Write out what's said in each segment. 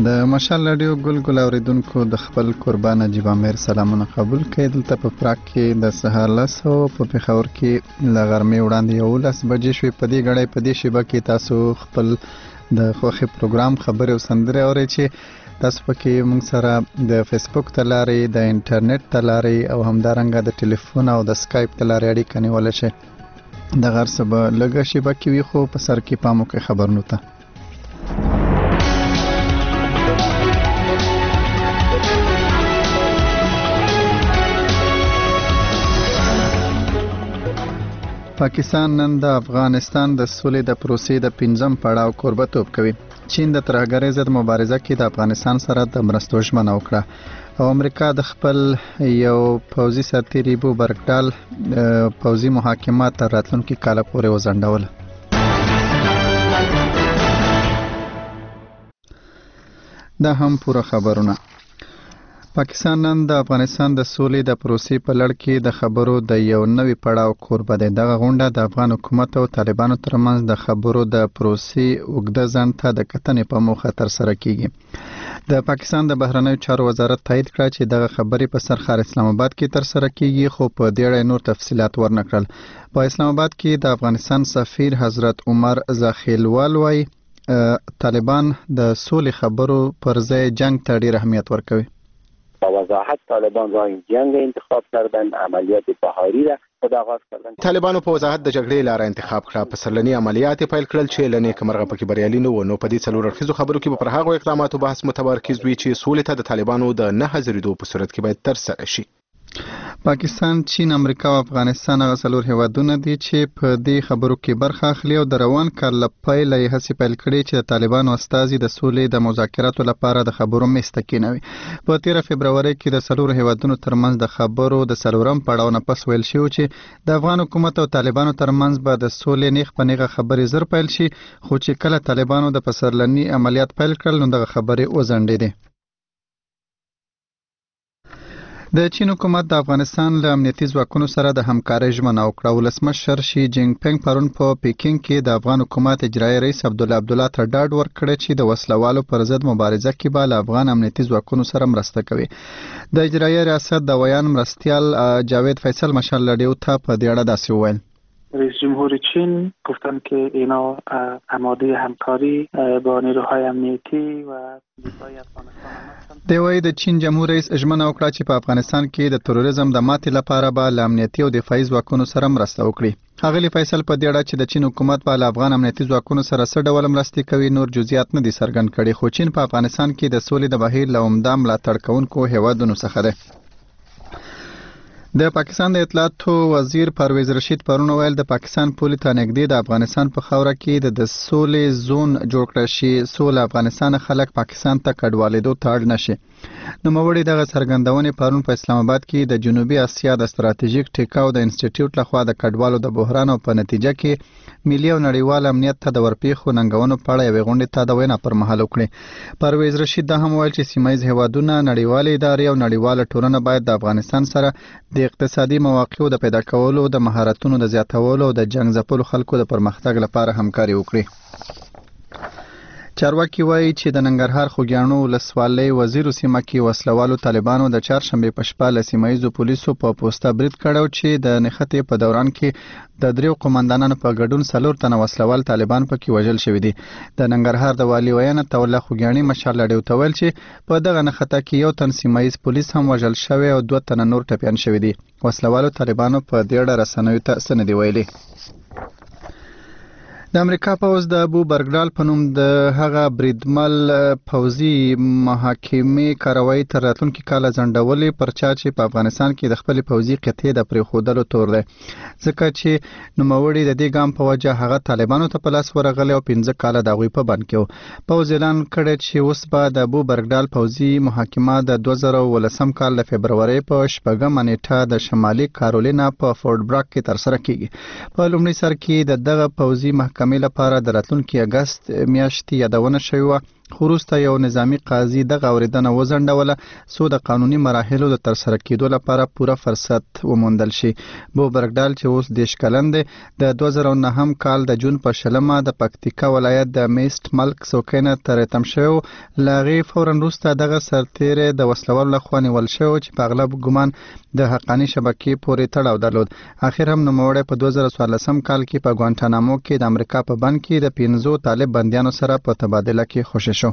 د مشال رادیو ګل اوریدونکو د خپل قربان نجیب امیر سلامونه قبول کړئ. دلته په پراګ کې د سهار 10 په پېښور کې ل غرمې وړاندې 11 بجې شوې. په دې غړې په دې شیبه کې تاسو خپل د خوښي پروګرام خبرې او سندرې اورئ چې تاسو پکې موږ سره د فیسبوک ته لارې، د انټرنیټ ته لارې او همدارنګه د ټلیفون او د سکایپ ته لارې اړیکه نیولی شئ. د غر څه به لږه شیبه کې وي، خو په سر کې پام وکړئ خبرونو ته. پاکستان نن د افغانستان د سولې د پروسې د 5م پړاو کوربه‌توب کوي. چین د ترهګرۍ ضد مبارزه کې د افغانستان سره د مرستو ژمنه وکړه او امریکا د خپل یو پوځي سرتیري بو برګډال پوځي محاکمات تر راتلونکي کال پورې وځنډول. دا هم پوره خبرونه. پاکستان نن د افغانستان د سولې د پروسې په لړ کې د خبرو د یو نوي پړاو کوربه دی. دغه غونډه د افغان حکومت او طالبانو ترمنځ د خبرو د پروسې اوږده ځنډ ته د کتنې په موخه ترسره کیږي. د پاکستان د بهرنیو چارو وزارت تایید کړ چې دغه خبرې په سرخار اسلام آباد کې ترسره کیږي، خو په دې اړه نور تفصيلات ورنکړل. په اسلام آباد کې د افغانستان سفیر حضرت عمر زاخیلوال وايي طالبان د سولې خبرو پر ځای جنگ ته ډیر اهمیت ورکوي. با وضاحت طالبان راه جنگ انتخاب کردن، عملیات بهاری را خود آغاز کردن. طالبانو په وضاحت د جګړې لار انتخاب کړه. په سرلنی عملیات پیل کړل چې لنې کمرغه پکې بریالي نه و. نو په دې څلور اړخیزو خبرو کې پر هغه اقداماتو بحث متمرکز وي چې سولې ته د طالبانو د نه حاضرېدو په صورت کې باید ترسره شي. پاکستان، چین، امریکا او افغانستان هغه څلور هیوادونه دي چې په دې خبرو کې برخه اخلي او د روان کال له پیله یې هڅې پیل کړي چې د طالبانو استازي د سولې د مذاکراتو لپاره د خبرو میز ته کېنوي. په 13 فبروري کې د څلورو هیوادونو ترمنځ د خبرو د څلورم پړاو نه پس ویل شوی چې د افغان حکومت او طالبانو ترمنځ به د سولې نیغ په نیغه خبرې زر پیل شي، خو چې کله طالبانو د پسرلني عملیات پیل کړل نو دغه خبرې وځنډېدې. د چین حکومت د افغانستان له امنیتي ځواکونو سره د همکارۍ ژمنه وکړه. ولسمشر شي جینګ پینګ پرون په پیکینګ کې د افغان حکومت اجرایي رئیس عبدالله ته ډاډ ورکړ چې د وسلوالو پر ضد مبارزه کې به له افغان امنیتي ځواکونو سره مرسته کوي. د اجرایي ریاست د ویان مرستیال جاوید فیصل مشال رادیو ته په دې اړه داسې وویل. رئیس جمهور چین گفتن که اینا آماده همکاری با نیروهای امنیتی و پلیس‌های افغانستان هستند. دی وايي د چین جمهور رئیس ژمنه وکړه چې په افغانستان کې د تروریزم د ماتې لپاره به له امنیتي او دفاعي ځواکونو سره مرسته وکړي. ښاغلي فیصل په دې اړه چې د چین حکومت به له افغان امنیتي ځواکونو سره څه ډول مرستې کوي نور جزئیات نه دي څرګند کړي، خو چین په افغانستان کې د سولې د بهیر له عمده ملاتړ کوونکو هیوادونو څخه دی. د پاکستان د اطلاعاتو وزیر پرویز رشید پرون ویل د پاکستان پولې ته نږدې د افغانستان په خاوره کې د سولې زون جوړ کړل شي، سول افغانستان خلک پاکستان ته کډوالېدو ته اړ نشي. نوموړي دغه څرګندونې پرون په اسلام آباد کې د جنوبي اسیا د ستراتیژیک ټیکاو د انسټیټیوټ لخوا د کډوالو د بحران او په نتیجه کې ملي او نړیوال امنیت ته د ورپېښو ننګونو په اړه یوې غونډې ته د وینا پر مهال وکړې. پرویز رشید دا هم ویل چې سیمه ییز هیوادونه، نړیوالې ادارې او نړیواله ټولنه باید د افغانستان سره د اقتصادي مواقعو د پیدا کولو، د مهارتونو د زیاتولو او د جنګ ځپلو خلکو د پرمختګ لپاره همکاري وکړي. چارواکي وایي چې د ننګرهار خوږیاڼو ولسوالۍ وزیرو سیمه کې وسلوالو طالبانو د چهارشنبې په شپه له سیمه ییزو پولیسو په پوسته برید کړی چې د نښتې په دوران کې د 3 قومندانانو په ګډون 4 تنه وسلوال طالبان پکې وژل شوي دي. د ننګرهار د والي ویاند عطاالله خوږیاڼي مشال رادیو ته ویل چې په دغه نښته کې 1 تن سیمه ییز پولیس هم وژل شوی او 2 تنه نور ټپیان شوي دي. وسلوالو طالبانو په دې اړه رسنیو ته څه نه دي ویلي. د امریکا پوځ د ابو برګډال په نوم د هغه بریدمل پوځي محاکمې کاروایی تر راتلونکي کاله ځنډولې پر چا چې په افغانستان کې د خپل پوځي قطعې د پرېښودلو تور دی، ځکه چې نوموړي د دې ګام په وجه هغه طالبانو ته په لاس ورغلی او 15 کاله د هغوی په بند کې و. پوځ اعلان کړی چې اوس به د ابو برګډال پوځي محاکمه د 2019 کال د فبرورۍ په 4مه نیټه د شمالي کارولینا په فورټ براک کې ترسره کیږي. په لومړي سر کې د دغه پوځي محاکمې لپاره د راتلونکي اگست میاشتې یادونه شوې وه خو وروسته یو نظامی قاضي دغه اورېدنه وځنډوله څو د قانوني مراحلو د ترسره کېدو لپاره پوره فرصت وموندل شي. بو برګډال چې اوس 10 کلن دی د 2009 کال د جون په 20 د پکتیکا ولایت د میست ملک څوکۍ نه ترتم شو. لاغي فورا وروسته دغه سرتیری د وسلوال لخوا نیول شو چې په اغلب ګمان د حقانی شبکې پورې تړاو درلود. اخر هم نوموړی په 2014 کال کې په ګوانټانامو کې د امریکا په بند کې د 15 طالب بندیانو سره په تبادله کې خوشی شو.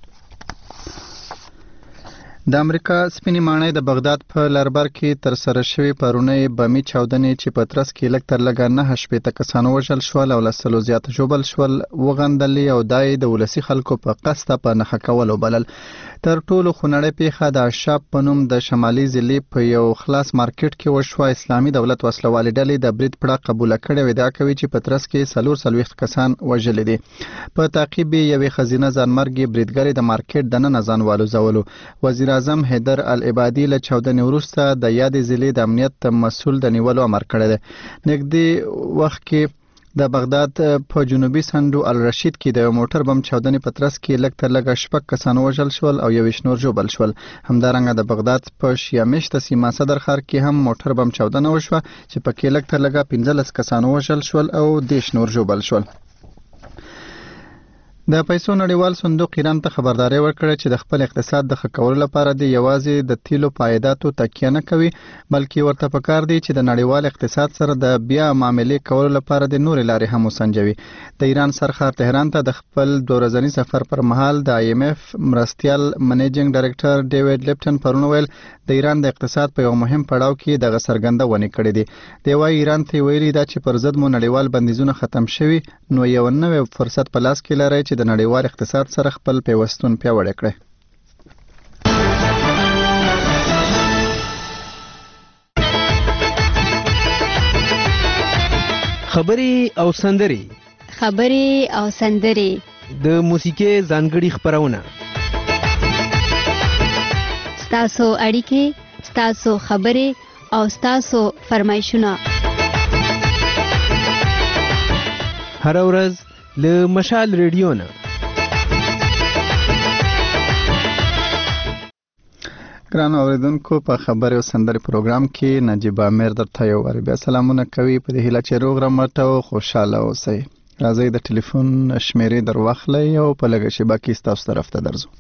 د امریکا سپینې ماڼۍ د بغداد په لربر کې تر سره شوې پرونی بمي چاودنې چې په ترڅ کې لږ تر لږه 9 شپېته کسان وژل شول او له 100 زیات ژوبل شول وغندلې او دای د ولسی خلکو په قصد په نښه کول وبلل. تر ټولو خونړۍ پیښه د اشاب په نوم د شمالي ضلع په یو خلاص مارکیټ کې وشوه. اسلامي دولت وسلوالې ډلې د برید پړه قبول کړې و. دا کوي چې په ترڅ کې 40 کسان وژل دي. په تعقیب یوې خزینه ځانمرګي بریدګر د مارکیټ دننه ځانوالو زولو. وزیر اعظم حیدر العبادي له چاودنې وروسته د یادې ضلع د امنیت مسؤل د نیولو امر کړی دی. نږدې وخت کې د بغداد په جنوبي سندو الرشید کې د موټر بم چاودنې په ترڅ کې لږ تر لږه 6 کسان وژل شول او 21 نور ژوبل شول. همدارنګه د بغداد په شیامشت سیمه صدر ښار کې هم موټر بم چاودنه وشوه چې پکې لږ تر لږه 15 کسان وژل شول او 10 نور ژوبل شول. د پیسو نړیوال صندوق ایران ته خبرداري ورکړه چې د خپل اقتصاد د ښه کولو لپاره د یوازې د تیلو پایداتو تکیه نه کوي بلکې ورته پکار دی چې د نړیوال اقتصاد سره د بیا معاملې کولو لپاره د نور لارې هم وسنجوي. د ایران سرخار تهران ته د خپل 2 ورځني سفر پر مهال د IMF مرستيال منیجینګ ډایریکټر ډیوډ لیپټن پرون ویل د ایران د اقتصاد په یو مهم پړاو کې د څرګندونې کړې دي. دی وايي ایران ته ویلي دا چې پر ضد مو نړیوال بندیزونه ختم شوي نو یو نوې فرصت په لاس کې لري چې د نړیوال اقتصاد سره خپل پیوستون پیاوړی کړي. خبري او سندري د موسیقي ځانګړي خبرونه ستاسو اړیکې ستاسو خبري او ستاسو فرمایشونه هر ورځ له مشال ریډیو نه. ګران اوریدونکو په خبري او سندري پروګرام کې نجیب امیر درته یو وری بیا سلامونه کوي په دې هیله چې روغ رمټ او خوشاله اوسئ. راځي د ټلیفون شمیرې در واخلئ او په لږه شیبه کې ستاسو طرف ته درځو.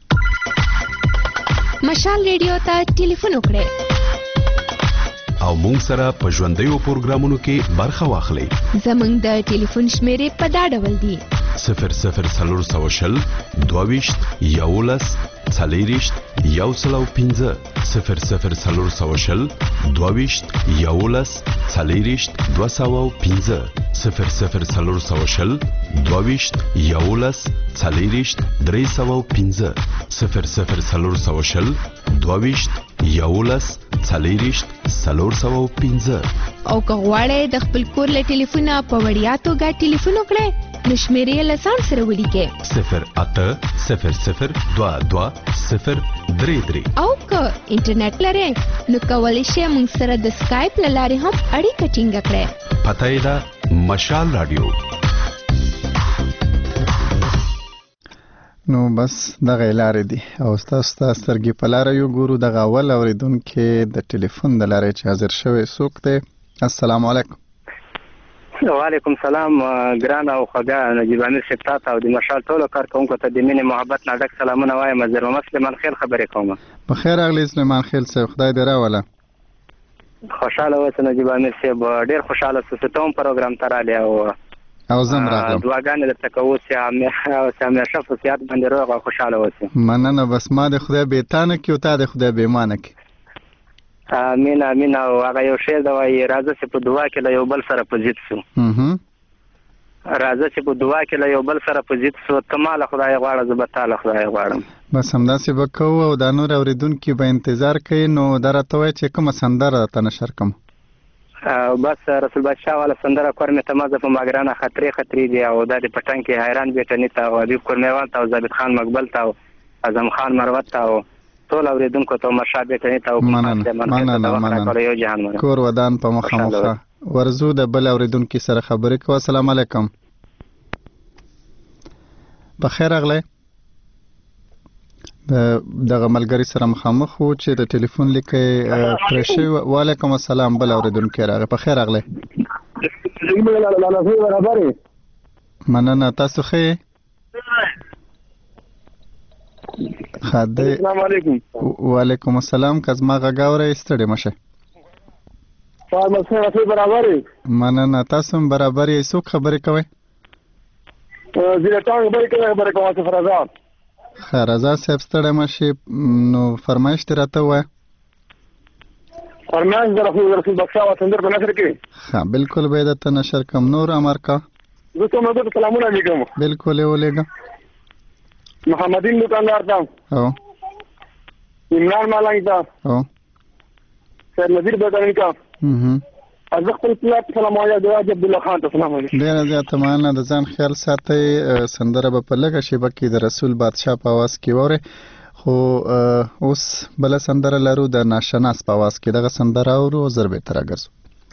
مشال ریډیو ته ټلیفون وکړئ او مونږ سره په ژوندیو پروګرامونو کې برخه واخلئ. زمونږ د ټلیفون شمیرې په دا ډول دي: 00420 22 11 40 105 00420 22 11 40 205 00420 22 11 40 305 00420 22 11 40 305. او که غواړئ د خپل کور له ټلیفونه په وړیا توګه ټلیفون وکړئ نو شمیرې له ځان سره ولیکئ 0800 22 033. او که انټرنیټ لرئ نو کولی شئ موږ سره د سکایپ له لارې هم اړیکه ټینګه کړئ. پته یې ده مشال رادیو. نو بس دغه لارې دي او تاسو ته سترګې په لاره یو ګورو. دغه اول اوریدونکو د ټلیفون د لارې چې حاضر شوی څوک دی؟ السلام علیکم. وعلیکم سلام. ګران او خوږه نجیب امیر شپتات او د مشال ټولو کارکونکو ته د مینې محبت نه ډک سلامونه وایم. زه محمد سلیمان خیل خبرې کوم. بخیر راغلی سلیمان خیل صاحب، خدای دې راوله. خوشاله اوسه نجیب امیر صاحب، ډېر خوشاله اوسه ته هم پروګرام ته راغلی او زم راغلم. دعاګانې درته کوو چې همیشه په صحت باندې روغ او خوشاله اوسې. مننه. بس ما د خدای بیتانه کې او تا د خدای بیمانه کې. امین امین. او هغه یو شعر دی وایي راځه چې په دعا کې له یو بل سره په ضد سو. راځه چې په دعا کې له یو بل سره په ضد سو. ته ما له خدای غواړه زه به تا له خدای غواړم. بس همداسې به کوو او دا نور اوریدونکي به انتظار کوي. نو دا راته وایي چې کومه سندره راته نشر کوم؟ بس رسول بادشاه والا سندره کورمه تمازه په ماګرانه خطرې دي او د پټنګ کې حیران بیٹنی ته او حبیب کورمیوان ته او ضابط خان مقبل ته او اعظم خان مروت ته او ټول اوریدونکو ته مرشا بیٹنی ته او مننه. کور ودان په مخه ورزو د بل اوریدونکو سره خبرې کوو. السلام علیکم. بخیر اغله. دغه ملګری سره مخامخ وو چې د ټلیفون لیکې پرشي. وعلیکم السلام. بل اوریدونکو راغی. په خیر راغلی. مننه. تاسو ښه؟ السلام علیکم. وعلیکم السلام. کزما غاورې ستړي مشه. برابر. مننه. تاسو هم برابر یې. څوک خبرې کوي؟ زه تاسو خبرې کوم سفرزاد. رضا صاحب ستړی مشه. نو فرمایش تر راته وای. فرمایش در رسول بخشا وطندر په نشر کې. ها بالکل به د نشر کم نور امر کا. زه ته مده سلام علیکم. بالکل یې ولېګا. محمدین دکاندار تا. او عمران مالنګ تا. او سر نذیر بدرنګ کا. از خپل پلات سلام علیکم. دواج عبد الله خان ته سلام علیکم. ډیر زیاته مانه. د ځان خیال ساتي. سندره په لګه شی بکی د رسول بادشاہ په आवाज کې وره. خو اوس بل سندره لرو د ناشناس په आवाज کې. دغه سندره اورو زر به تر اگرز.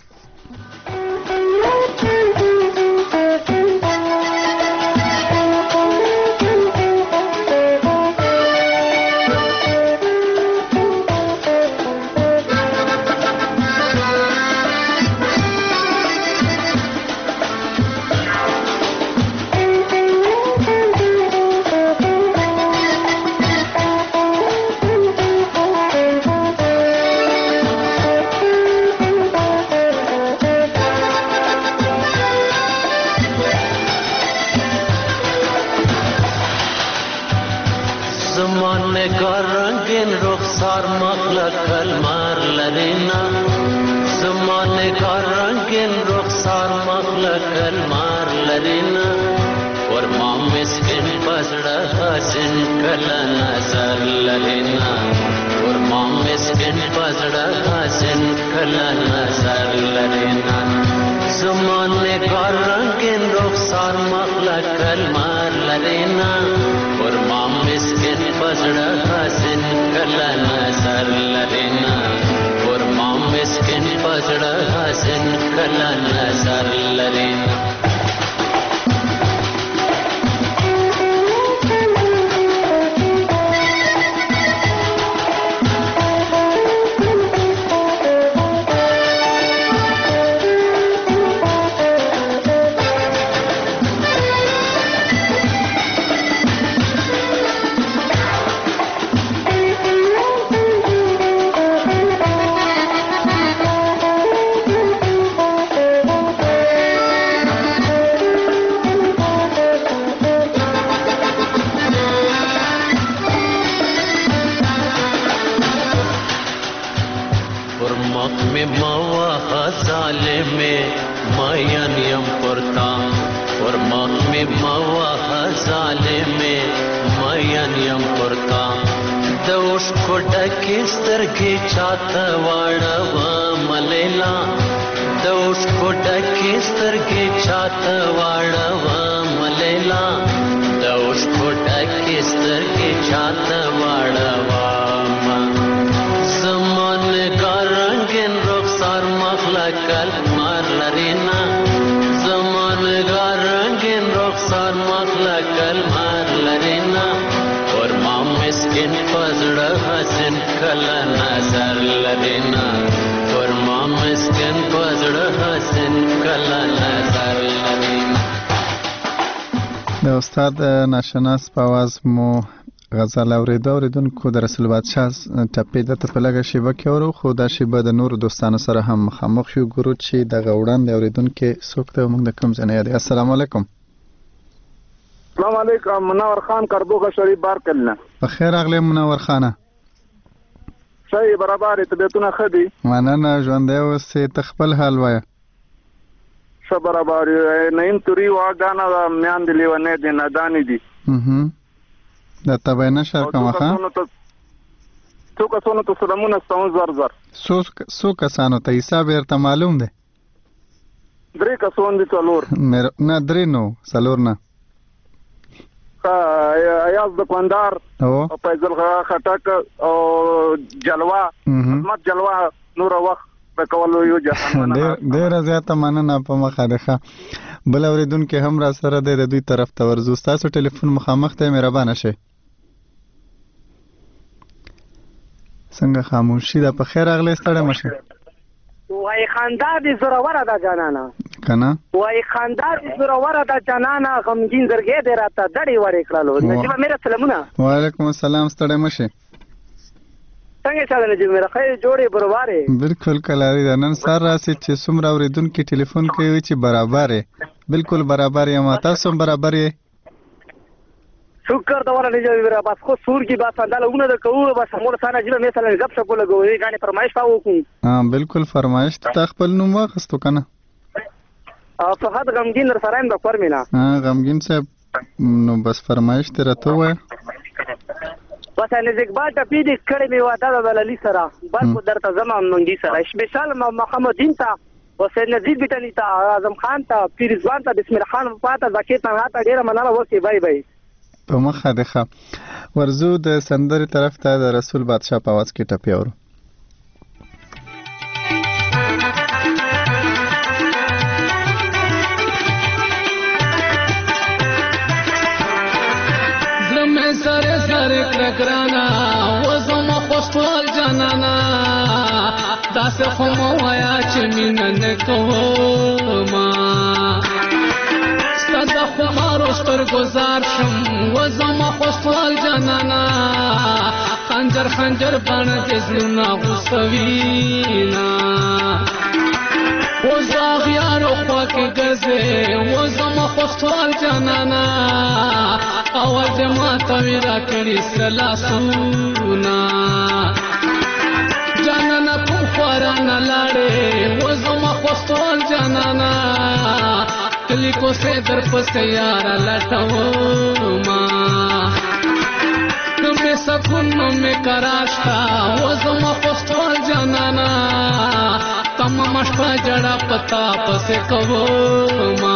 د استاد ناشناس په आवाज مو غزل اوریدونکو د رسول بادشاہ ټپې د په لګه شیبه کې اورو. خو دا شیبه د نور دوستانو سره هم مخامخ شو. ګورو چې د غوړان د اوریدونکو څوک ته موږ د کوم ځای دی. السلام علیکم. السلام علیکم. منور خان کردوغه شریف بار کلنه. په خیر اغلی منور خانه. شای برابر طبيعتونه خدي. مننه. ژوند دی اوسې تخپل حال وایه. برابر نه انتري واغانا میان دی لیونه دی نادانی دی. دا تباینه شر کومه ښه. څو کسانو ته سلامونه ستاسو زر. څو کسانو ته حساب ورته معلوم دی؟ 3 کسان دي څلور. نه 3 نو څلور نه. ایاز دکاندار او فیضل خټک او جلوا احمد جلوا نور وخت کولو یو جهان ډیر زیاته مننه په مخه ده. بل اوریدونکو هم را سره د دوی طرف ته ورزو. تاسو ټلیفون مخامخ ته مهربانه شئ. څنګه خاموشي ده؟ په خیر راغلی ستړی مشه. وای خندا دې زوروره ده جانانا کنه وای خندا دې زوروره ده جانانا غمگین زرګې دې راته دړې ورې کړلو. نجیبه میرا سلامونه. وعلیکم السلام ستړی مشه. څنګه چاله نجیب میرا خیر جوړې برواره؟ بالکل کلاری ده. نن سار راسي چې څومره اوریدونکو ټلیفون کوي چې برابر بالکل برابر یم. تاسو برابر یې؟ شکر دا ولا نجیب میرا بس خو سور کی بات اندالونه د کوو بس مور سره نجیب مثلا غب شپ لګوي غانې فرمایش پاو کوم. بالکل فرمایش ته خپل نوم واخستو کنه. فهد غمگین در سرایم د کور مینا. غمگین صاحب نو بس فرمایش ته راته وای. بس نزدیکبال ټپی دې کړې می واده د بللی سره بس درته زمام منګي سره سپیشل محمدین ته حسین نذیر بیٹنی ته اعظم خان ته پیرزوان ته بسم الله خان پاته زکیت نه ته ډیره مننه وکي. بای بای. په مخه ده ورزو د سندرې طرف ته د رسول بادشاہ په आवाज کې ټپي اورو. زمه سره سره کرکرانا وزم خوشحال جانانا داسه خو مو وایا چې مين نه کوما ستاسو خو مارو ستر گزار شم وزم خوشحال جانانا خنجر خنجر باندې زلونا غوسوینا وزاغ یارو خوا کې ګرځې وزم خوشحال جانانا اواز ما تویرا کړي سلاسونا جانانا کوم خورانه لاړې وزم خوشحال جانانا کلی کو سے در پس یارا لټوما نمې سکون نمې کراشتا وزم خوشحال جانانا تمام شپه جړه پتا پس کوما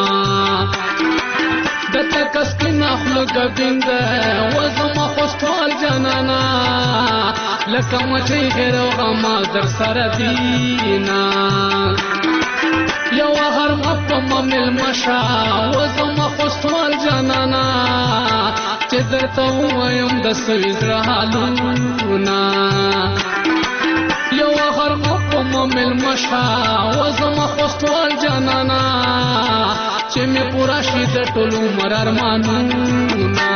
دته کس کې نخلو غبیند وزم خوشحال جانانا لکه مچې غیر او غما در سره دینا یو هر مپم مل مشا وزم خوشحال جانانا چې درته وایم د سويز رحالونا یو هر مپم مل مشا وزم خوشحال جانانا چې می پورا شي د ټولو مرار مانونا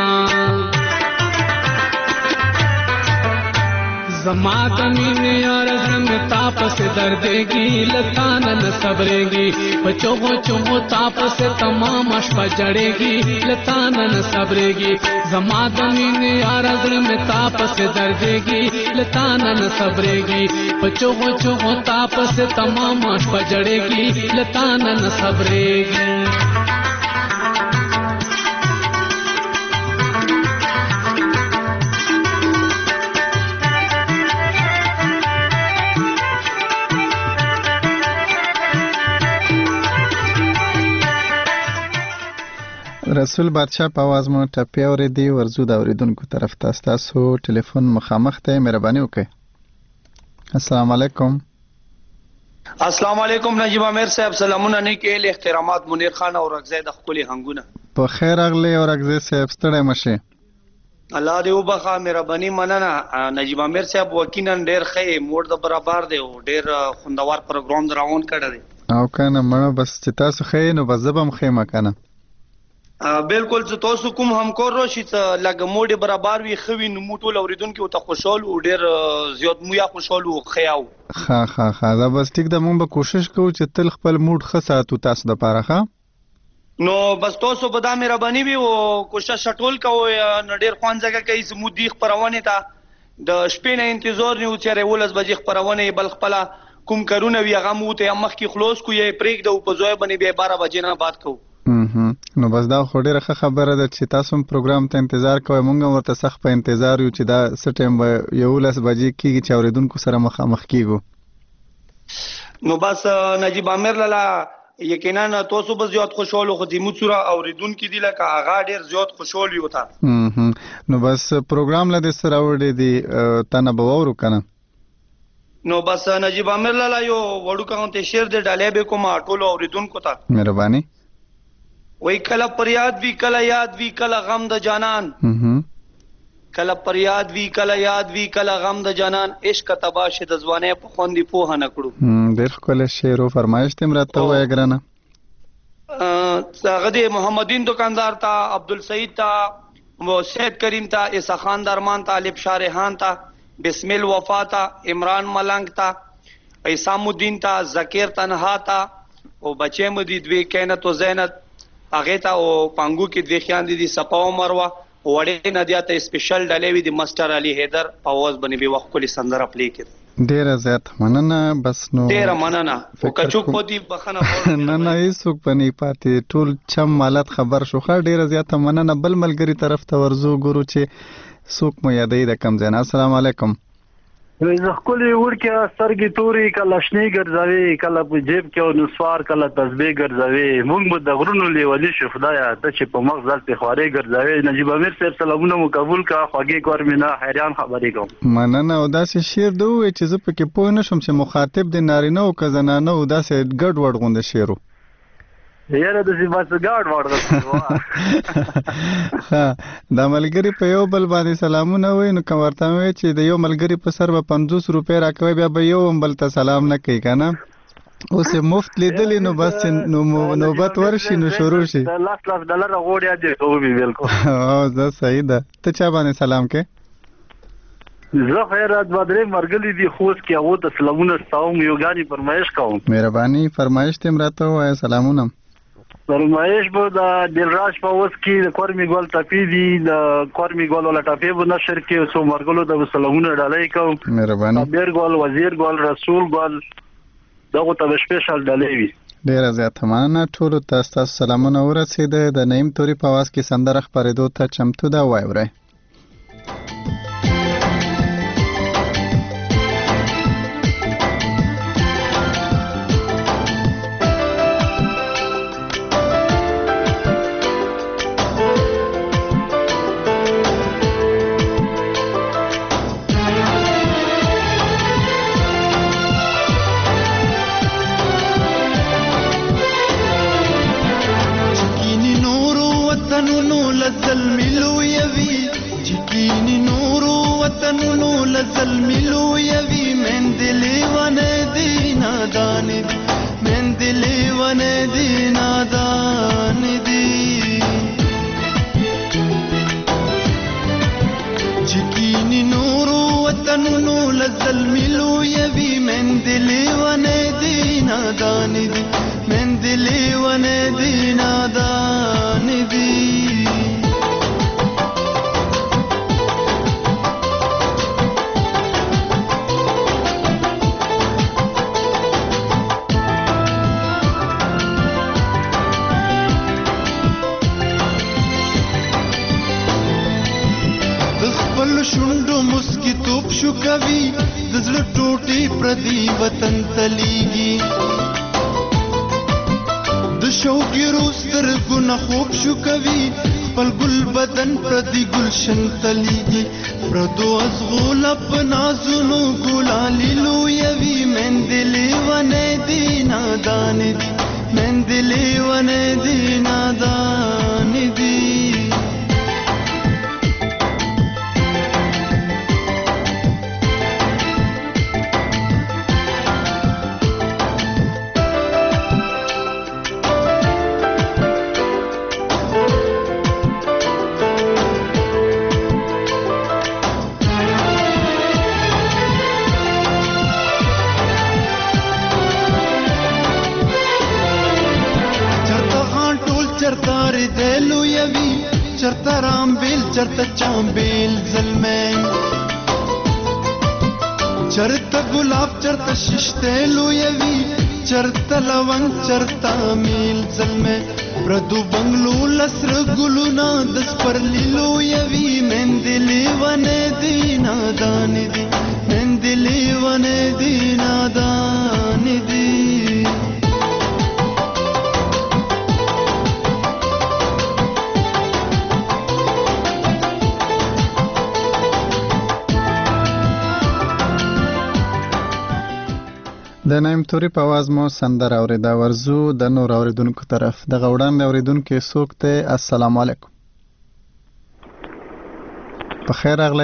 زما تمین یار زم تاپ سے دردگی لتانا نہ صبرේگی بچو چو تاپ سے تمام اشپا جڑेگی لتانا نہ صبرේگی زما تمین یار زم تاپ سے دردگی لتانا نہ صبرේگی بچو چو تاپ سے تمام اشپا جڑेگی لتانا نہ صبرේگی رسول بادشاہ په आवाज مو ټپي اورېدي. ورزو د اوریدونکو طرف ته تاسو ټلیفون مخامخ ته مهرباني وکړئ. السلام علیکم. السلام علیکم نجیب امیر صاحب سلامونه نه کې احترامات منیر خان او رغزه د خپل هنګونه په خیر اغلی او رغزه صاحب ستړی مشه. الله دې وبخا مهرباني مننه نجیب امیر صاحب وکینن ډیر ښه موډ د برابر دی او ډیر خوندور پروګرام دراون کړی دی او کنه مړه بس چې تاسو ښه نو بزبم خېمه کنه بالکل چې تاسو کوم همکار راشي چې لګ موډ برابر وي خوي نو موټول اوریدونکو ته خوشاله او ډیر زیات مویا خوشاله او خیاو ها دا بس ټیک د مونږ به کوشش کوو چې تل خپل موډ ښه ساتو تاسو د پاره ښه نو بس تاسو به دا مهرباني وي او کوشش ټول کوو نو ډیر خوان ځکه کوي چې مو دی خبرونه ته د شپې نه انتظار نه و چې ولز بجې خبرونه بل خپل کوم کارونه وی هغه مو ته مخ کې خلاص کو یې پریک د په ځای باندې به 12 بجې نه بعد کوو نو بس دا خو ډیره ښه خبره ده چې تاسو پروګرام ته انتظار کوئ مونږ ورته سخت په انتظار یو چې دا سټیم به 11 بجې کېږي چې اوریدونکو سره مخامخ کېږو نو بس نجیب امیر لاله یقینا تاسو به زیات خوشاله خو دې مو سره اوریدونکو دی لکه هغه ډیر زیات خوشاله یو تا نو بس پروګرام لده سره وړي دی تنه به ورو کنه نو بس نجیب امیر لاله یو وړو کاونته شعر دې ډالې به کوم ټولو اوریدونکو ته مهرباني وای کله پریاد وی کله یاد وی کله غم د جانان کله پر یاد وی کله یاد وی کله غم د جنان عشق تباشه د ځواني په خوندې پوه نه کړو. ډېر ښکلی شعر او فرمایش تم راته وایه ګرانه. هغه د محمدین دکاندار ته، عبدالسعید ته، سید کریم ته، عیسی خان درمان ته، الف شارحان ته، بسم الوفا ته، عمران ملنګ ته، ایسام الدین ته، ذکیر تنها ته او بچې مو دي دوی کینت او زینت هغه ته او پانګو کې دوی خیان دي صفا او مروه وړې ندیا ته سپیشل ډلې وي د مستر علي حیدر په आवाज باندې به وخت کلی سندره پلی کړ. ډیره زیات مننه. بس نو ډیره مننه او کچوک پدی بخنه نه هیڅوک پني پاتې ټول چم مالت خبر شو. خا ډیره زیات مننه. بل ملګری طرف ته ورزو ګورو چې څوک مو یادې د کم ځای. السلام علیکم. زه خپل ورکه سترګې توري کله شنې ګرځوي کله په جیب کې او نسوار کله تسبیح ګرځوي موږ به د غرونو لیولي شو خدایا ته چې په مغز ځل خوارې ګرځوي. نجیب امیر صاحب سلامونه مو قبول کا خوږې کور مینا حیران خبرې کوم. مننه. او داسې شعر دوی چې زه پکې پوه نشم چې مخاطب د نارینه او زنانه او داسې ګډ وډ غونډه شعر یاره د سیمه ګاډ ورغله. ها دا ملګری په یو بل باندې سلامونه وای نو کوم ورته وای چې د یو ملګری په سر به 50 روپۍ راکوي بیا به یو بل ته سلام نه کوي کنه. اوس مفت لیدلی نو بس نوبت ورشي نو شروع شي. $1 غوړیا دی او بالکل. او زه صحیح ده. ته چا باندې سلام کې؟ زه خیرات بدرې مرګلی دی خوست کې او د سلامونه ستاوم یو غاني فرمایش کوم. مهرباني فرمایش تم راته وای. سلامونه. فرمایش به د دلراج په وس کې د کورمی ګول ټاپی دی د کورمی ګول ولا ټاپی به نشر کې سو مرګلو د سلامونه ډالۍ کوم. مهرباني. بیر ګول وزیر ګول رسول ګول دغه ته سپیشل ډالۍ وي. ډیره زیات مننه. ټول تاسو سلامونه ورسېده. د نیم توري په واس کې سندره خبرېدو ته چمتو دا وایورئ. د نیم توري په आवाज مو سندره اوریدا. ورزو د نور اوریدونکو طرف د غوړان اوریدونکو څوک ته. السلام علیکم. په خیر راغلی.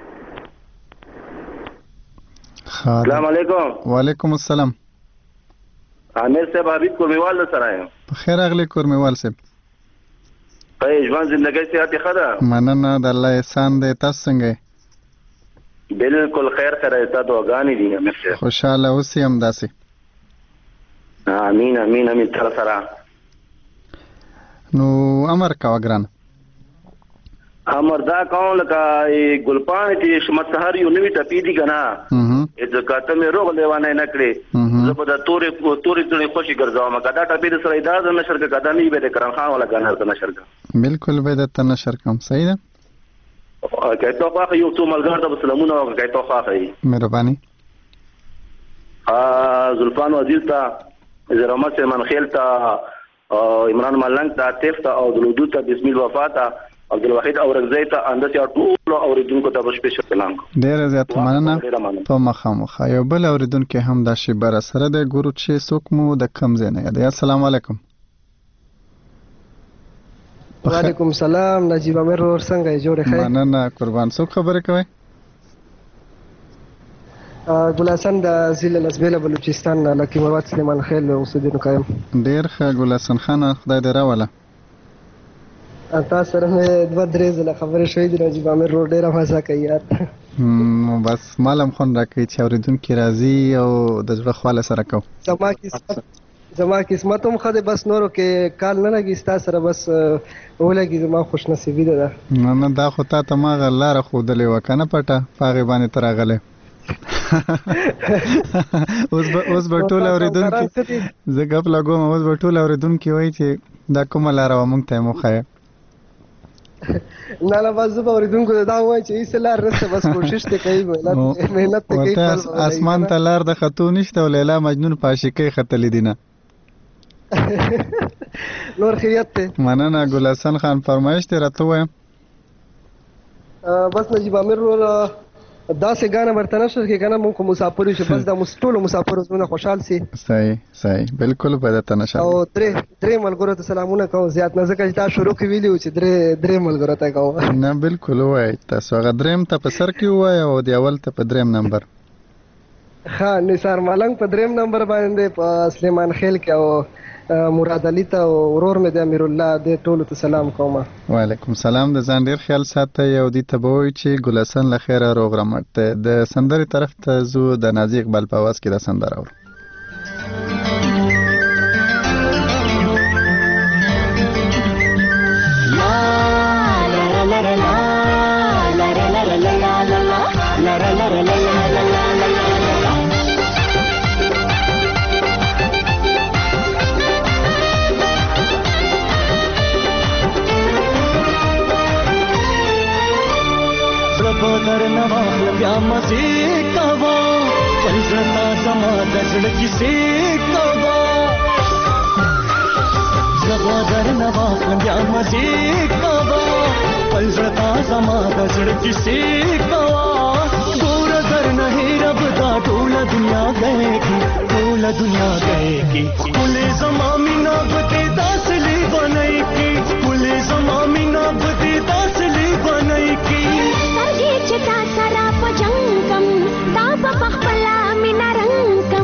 السلام علیکم. وعلیکم السلام. عامر صاحب حبیب کورمیوال سره یم. په خیر راغلی کورمیوال صاحب. په ژوند زندګۍ صحت ښه ده؟ مننه د الله احسان دی. تاسو څنګه یې؟ بالکل خیر سره ستا دعاګانې دي عامر صاحب. خوشحاله اوسې هم داسې. امین امین امین تر سره. نو امر کوه ګرانه. امر دا کوم لکه ګلپاڼې چې سهار یو نوي ټپي دي که نه ځکه ته مې روغ لیوانی نه کړې زه به د تورې تڼې خوشې ګرځوم که دا ټپي د سره دا د نشر که دا نه وي به د کرم خان والا ګنر ته نشر که بالکل به درته نشر کوم. صحیح ده. که ته خوښه یو څو ملګر ته به سلامونه وکړه که ته خوښه یې. مهرباني. زلفان وزیر ته زرحمت سلیمان خیل ته عمران ملنګ ته عاطف ته او دلودود ته بسم الوفا ته عبدالوحید اورکزی ته انداسې ټولو اوریدونکو ته به سپیشل سلام کوم. ډېره زیاته مننه. په مخامخ یو بل اوریدونکی هم دا شیبه راسره دی. ګورو چې څوک مو د کوم ځای نه یادوي. السلام علیکم. وعلیکم السلام. نجیب امیر ورور څنګه یې؟ جوړې ښه؟ مننه قربان. څوک خبرې کوئ؟ ګلحسن د ضلع نسبیله بلوچستان نه لکي مواد سلیمان خیل اوسېدونکی یم. ډېر ښه ګلحسن خانه خدای دې راوله. تاسو سره مې 2-3 ځله خبرې شوې دي. نجیب امیر ورور ډېره مزه کوي یار. بس مالم خوند راکوي چې اورېدونکي راځي او د زړه خواله سره کوو. زما قسمت هم ښه دی. بس نورو کې کال نه لګي ستا سره بس ولګي. زما خوش نصیبي ده. نه دا خو تا ته ما هغه لاره ښودلې وه که نه پټه په هغې باندې ته راغلی. اوس به ټول اورېدونکي زه ګپ لګوم اوس به ټول اورېدونکي وایي چې دا کومه لاره وه موږ ته یې وښایه. نه بس زه به اورېدونکو ته دا ووایم چې هېڅ لار نشته بس کوشش دې کوي محنت دې کوي. اسمان ته لار د ختو نشته او لیلا مجنون په عاشقۍ ختلي دي نه. نور خیریت دی؟ مننه. ګلحسن خان فرمایش دې راته ووایم. بس نجیب امیر ورور داسې ګانه ورته نشته کې که نه موږ خو مسافر یو چې بس د ټولو مسافرو زړونه خوشحال سي. صحیح بالکل به درته نشم. او درې ملګرو ته سلامونه کوم زیات نه ځکه چې تا شروع کې ویلي وو چې درې ملګرو ته کوم. نه بالکل ووایئ تاسو هغه درېیم ته په سر کې ووایئ او د اول ته په 3 نمبر. ښه نثار ملنګ په 3 نمبر باندې په سلیمان خیل کې او مراد علي ته ورور مې د امیر الله دې ټولو ته سلام کوم. وعلیکم سلام. د ځان ډېر خیال ساتئ او دې ته به ووایئ چې ګلحسن له خیره روغ رمټ دی. د سندرې طرف ته ځو. د نازي اقبال په اواز کې دا سندره اورو. در نواخل بیا مزی کوا پلزرتا زما دزړ کیسې کوا زما در نواخل بیا مزی کوا پلزرتا زما دزړ کیسې کوا ګور در نه رب دا ټول دنیا گئے کی کل زما مینا بده داسلی بنای کی کل زما مینا بده داسلی بنای کی چتا سرا پجنکم تا پخپلا مینا رنگکم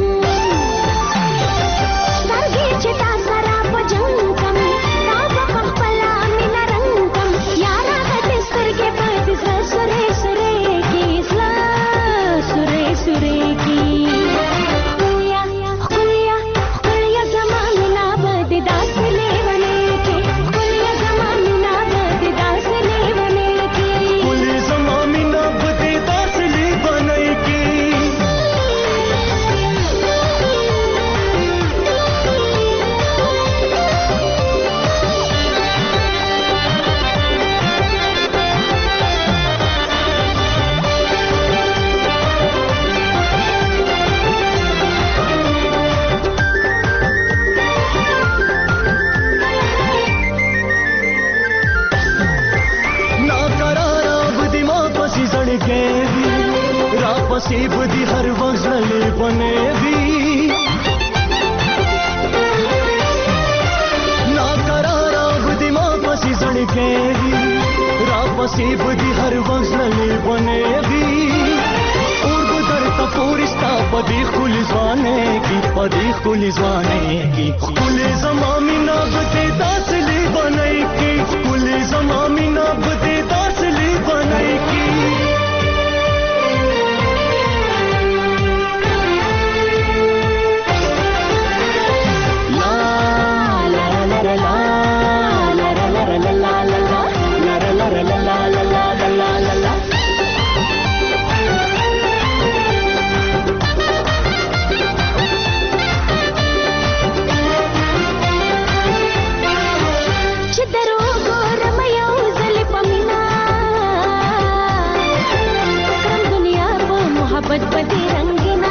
سرګي چتا سرا پجنکم تا پخپلا مینا رنگکم یارا د سترګې پات سره سره کی سره سره کی خلیا زمانه بد داس لیونه کی خلیا زمانه بد داس لیونه کی خلیا زمانه रापसी बुद्धि हर वक्त बने भी ना करारा बुद्धि माँ पसी जड़ के भी रापसी बुद्धि हर वक्त कुली ज़वाने की पदी कुली ज़वाने की कुली ज़मामी नाबते दासली बनाई की कुली ज़मामी नाबते दासली बनाई की बदी रंगीना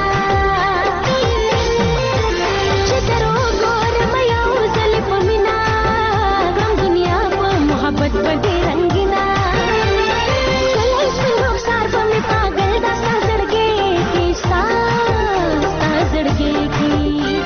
चितरो गोर मया उजल पमिना गम दुनिया को मोहब्बत बदी रंगीना कलई सुनो सार बमे पागल दास्ता जड़गे की दास्ता जड़गे की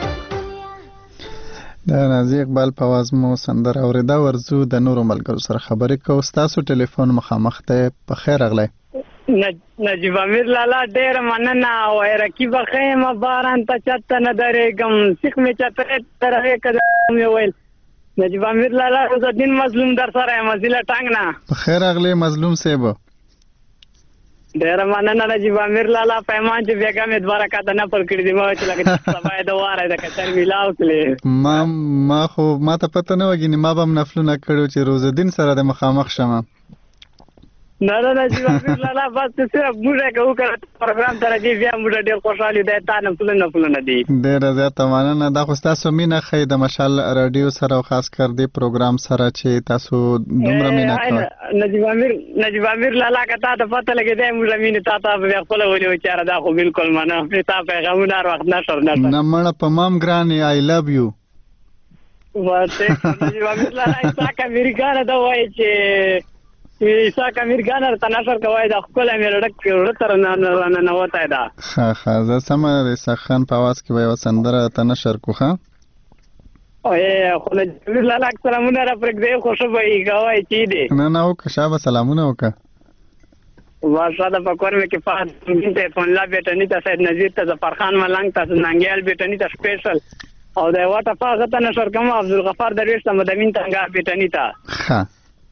دا نازي اقبال په आवाज مو سندره اوریدا ورزو د نورو ملګرو سره خبرې کوو. ستاسو ټلیفون مخامخ ته په خیر راغلی. نجیب امیر لالا ډیر مننه وای رقیب خیمه باران ته چته نه درېږم سیخ می چتره ترغه کده مې ویل نجیب امیر لالا روز الدین مظلوم در سره مزله ټنګ نه په خیر راغلی مظلوم صاحب. ډیر مننه نجیب امیر لالا پیمان چې بیګا مې دواره کاته نه پر کړی دی ما چې لکه سبا د واره د کتر ملاو کړي ما خو ما ته پته نه وګینه ما به نفلونه کړو چې روز الدین سره د مخامخ شمه. نه نجیب امیر لالا بس صرف موږ کوو کړه پروګرام ته راځي بیا موږ ډیر خوشاله دي تا نه پلونه دي. ډیر زیاته مننه. دا خو تاسو مینه خې د مشال رادیو سره او خاص کر دې پروګرام سره چې تاسو دومره مینه کوئ. نجیب امیر لالا کته ته پته لګی دی موږ مینه تا ته خپل ولې وچاره دا خو بالکل منه تا پیغامونه وخت نشر نه مړه په مام ګراني آی لوف یو ورته نجیب امیر لالا اساک امریکا دا وایي چې اساک امریکا ته نشر کوي دا خپل امریکا ورته نه وته دا ها زه سم اساک خان په आवाज کې وای سندره ته نشر کوخه اوه خو نجیب لالا سلامونه را پرګ دی خوشبوئی کوي چې دی نه او که شابه سلامونه وکړه واساده پکور مې کې فاطمه ته فونلا بیٹنی ته سید نذیر ته ظفر خان ملنګ ته ننګیال بیٹنی ته سپیشل او دا واټه فاغه ته نشر کوم عبدالغفار درویش ته مدمن تنګا بیٹنی ته ها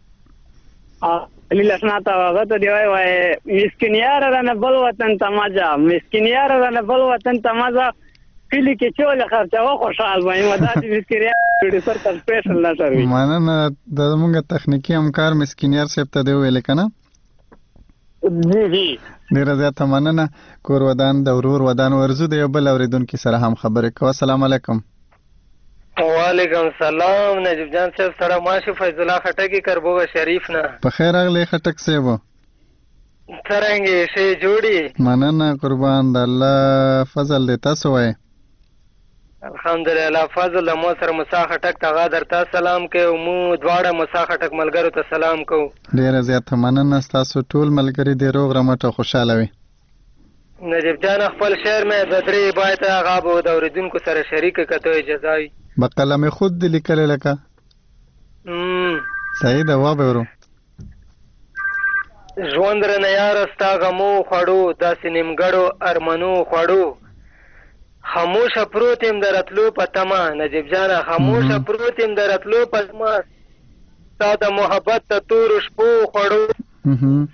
علی لسنا ته هغه ته دی وای مسکین یار رانه بل وطن ته مزه مسکین یار رانه بل وطن ته مزه کلی کې چول خرچه و خوشحال وایم دا د مسکین یار د سر ته سپیشل نشر وی مننه د موږ تخنیکی همکار مسکین یار صاحب ته دی ویل کنه جی ډیر زیاته مننه. کور ودان د ورور ودان ورزو د یو بل اوریدونکو سره هم خبرې کوو. السلام علیکم. وعلیکم السلام نجیب جان صاحب سره ماشي فیض الله خټکی کربوغه شریف نه په خیر اغلی خټک صاحب څنګه شي جوړي مننه قربان د الله فضل دې تاسو وای الحمدلله فضل مو سره مسا خټک ته غادر ته سلام کوي مو دواړه مسا خټک ملګرو ته سلام کوو. ډیر زیات مننه تاسو ټول ملګری دې روغ رمټه خوشاله وي. نجیب جان خپل شعر مې د درې بایت غاب او د اوریدونکو سره شریک کته اجازه وي بقلم خود دې لیکل لکه صحیح دا و به ورو ژوند رنه یار ستا غمو خړو داسې نیمګړو ارمنو خړو خاموش پروتیم درتلو پتما نجیب جان خاموش پروتیم درتلو پتما ستا د محبت ته تور شپو خړو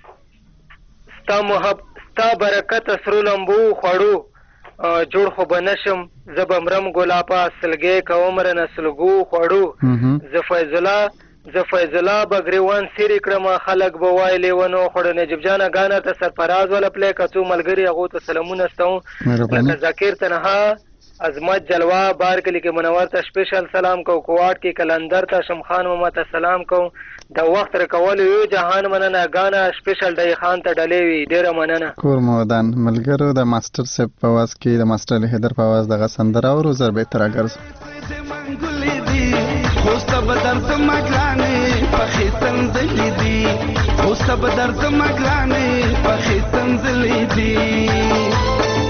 ستا برکت سرو لمبو خړو جوړ خو بنشم زبمرم ګلاپا سلګې کومر نسلګو خړو ز فیض الله بغریوان سری کړم خلق بوایلی ونو خړ نجیب جان غانا ته سرفراز ولا پلی کتو ملګری هغه ته سلامونه ستو لکه ذکر تنها عظمت جلوه بار کلی کې منور ته سپیشل سلام کو کوواټ کې کلندر ته شمخان مما ته سلام کو د وخت رکول یو جهان مننه غانا سپیشل دای خان ته ډلې وی ډیر مننه. کور مودان ملګرو د ماستر سپ په واز کې د ماستر هیدر په واز دغه سندره او روزر به تر اگرز خوسته بدر زمګلانه پخې تنزلی دی خوسته بدر زمګلانه پخې تنزلی دی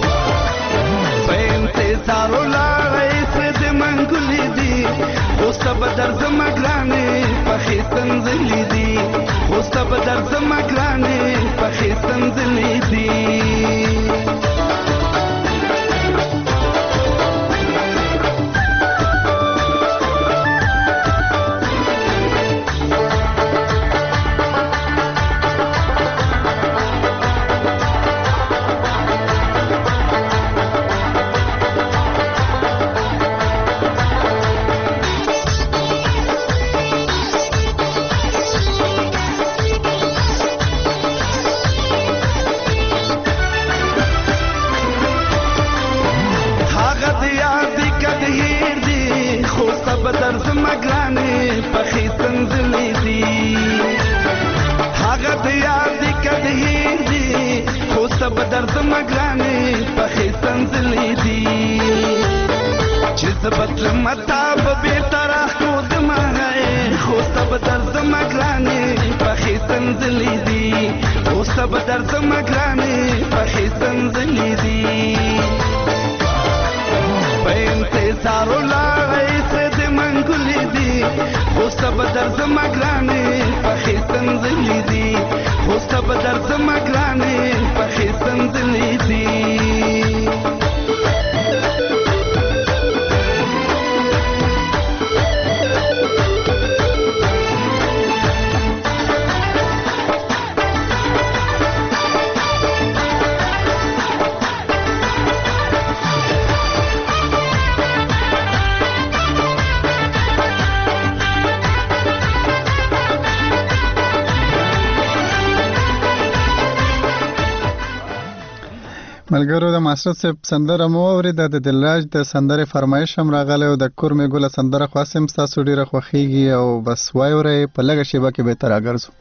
انتظار لاړې سره د منګولې دي خوسته بدر زمګلانه پخې تنزلی دی خوسته بدر زمګلانه پخې تنزلی دی هغه د یادې کد هیر دی خو سب درز مګرانې پخې سنځلې دي هغه د یادې کد هیر دی خو سب درز مګرانې پخې سنځلې دي چې زبت متاب به ترا خود مغه خو سب درز مګرانې پخې سنځلې دي خو سب درز مګرانې پخې سنځلې دي په انتظار لاغې سه د منګلې دي خو سب درز مګرانې پخې سنځلې دي خو سب درز مګرانې پخې سنځلې دي ملګرو د ماسټر صاحب سندره مو اورېده د دلراج د سندرې فرمایش هم راغلی او د کورمې ګله سندره خاصم ستاسو ډېره خوښیږي او بس وایورئ په لږه شیبه کې بهتر راګرځو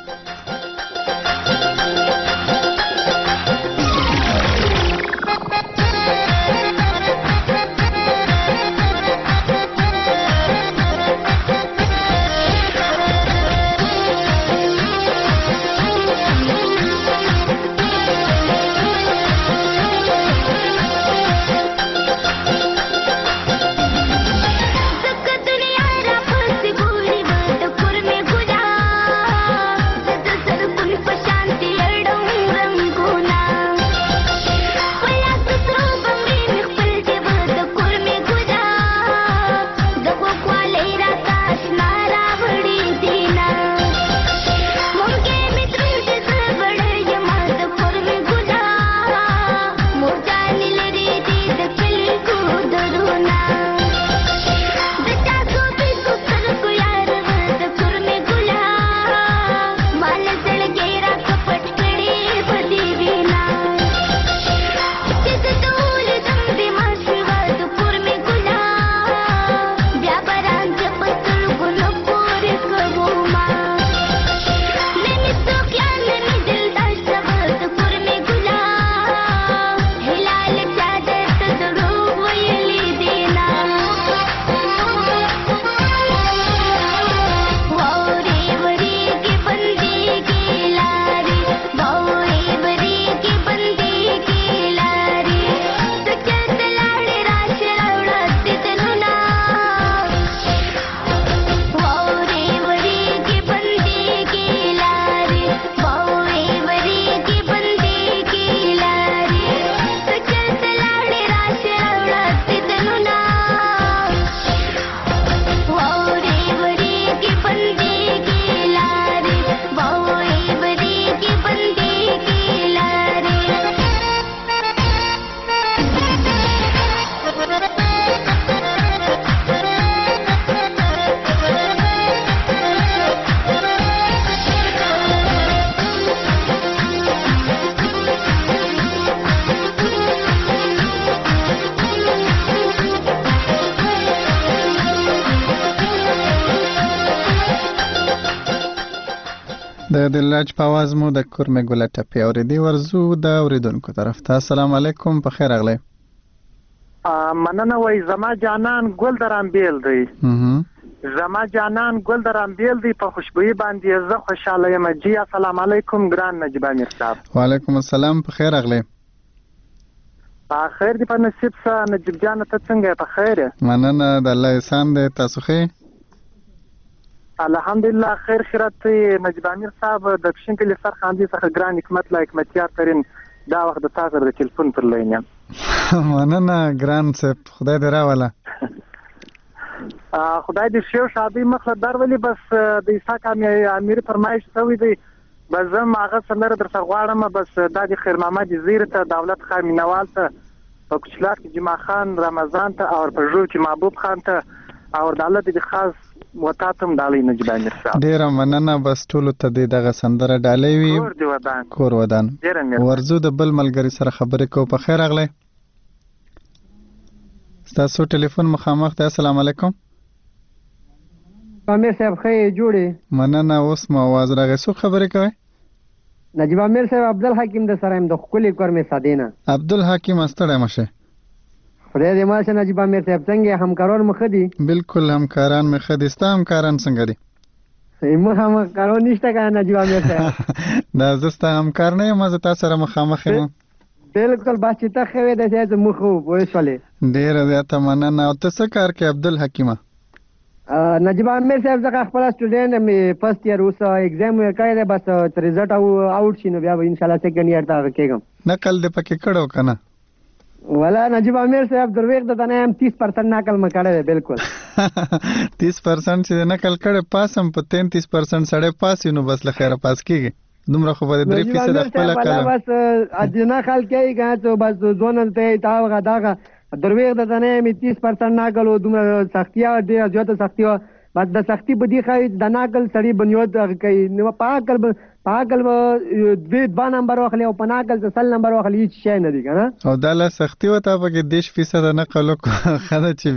د دلراج په आवाज مو د کورمې ګله ټپې اورېدې ورزو د اوریدونکو طرف ته السلام علیکم په خیر راغلی مننه وای زما جانان ګل درام بیل دی زما جانان ګل درام بیل دی په خوشبوئی باندې زه خوشاله یم جی السلام علیکم ګران نجیب امیر صاحب وعلیکم السلام په خیر راغلی په خیر دی په نصیب سره نجیب جان ته څنګه په خیر مننه د الله احسان دی تاسو ښه الحمدلله خیر خیرت نجیب امیر صاحب د پښین کلی سر خاندي څخه ګران حکمت لا حکمتیار ترين دا وخت د تاسو د ټلیفون پر لین مننه ګران صاحب خدای دې راوله خدای دې شیو شادي مخله درولي بس د اسحاق امیر فرمایش شوی دی بس زم هغه سندره در غواړم بس د خیر محمد زیر ته دولت خان مینوال ته په کوچلاک جمعه خان رمضان ته او په جو کې محبوب خان ته او د الله دې خاص وتاتم ډالۍ نجیب امیر صاحب ډیر مننه بس ټول ته دغه سندره ډالۍ وي کور ودان ورزو د بل ملګری سره خبرې کو په خیر اغله تاسو ټلیفون مخامخ ته. السلام علیکم. امیر صاحب خې جوړې مننه. اوس ما आवाज راغی. څو خبرې کوي؟ نجیب امیر صاحب عبدالحکیم د سره د خپل کور می سادینا. عبدالحکیم استړی مشه. خدای دې ماشه نجیب امیر صاحب څنګه همکاران مخ دي؟ بالکل همکاران مخ دي. ستا همکاران څنګه دي؟ صحیح همکاران نشته کا نجیب امیر صاحب. دا زستا همکار نه یم، زه تاسو سره مخامخ یم. بالکل باسچته خوي د سې مخو وښولې. ډیر زیاته مننه. او ته څه کار کوې عبدالحکیمه؟ نجیب امیر صاحب زه خپل سټوډنټ مې فرست ایئر اوس ایگزام ورکړی دی، بس ریزلټ آوټ شي نو بیا به ان شاء الله سیکنډ ایئر ته کېږم. نقل دې پکې کړو که نه؟ ولا نجیب امیر صاحب درویغ د تنه هم 30% نقل مې کړی دی. بالکل 30% چې نقل کړی پاس هم په 33% سړی پاس نو بس له خیره پاس کېږي. دومره خو به 3% خپله کړم. بس اجنا خال کوي که څه بس ځونل ته تاغه داغه درویغ د تنه مې 30% نقل او دومره سختي ډېره زیاته سختي وه. بس د سختي په دې ښایي د نقل سړي بنیاد کوي. نو په عقل به 2 نمبر واخلي او په نقل 100 نمبر واخلي، هېڅ شی نه دي که نه. او دا له سختي وه تا پکې 10% نقل وکړو. ښه ده چې